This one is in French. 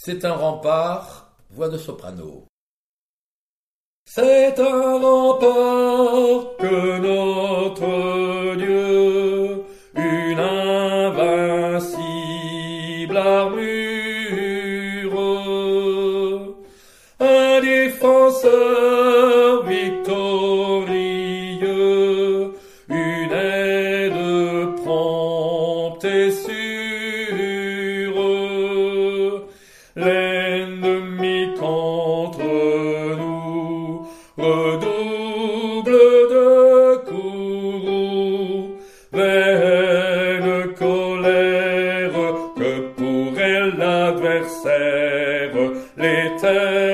C'est un rempart, voix de soprano. C'est un rempart que notre Dieu, une invincible armure, un défenseur victorieux, une aide prompte et sûre. L'ennemi contre nous redouble de courroux, vaine colère que pourrait l'adversaire l'éternel.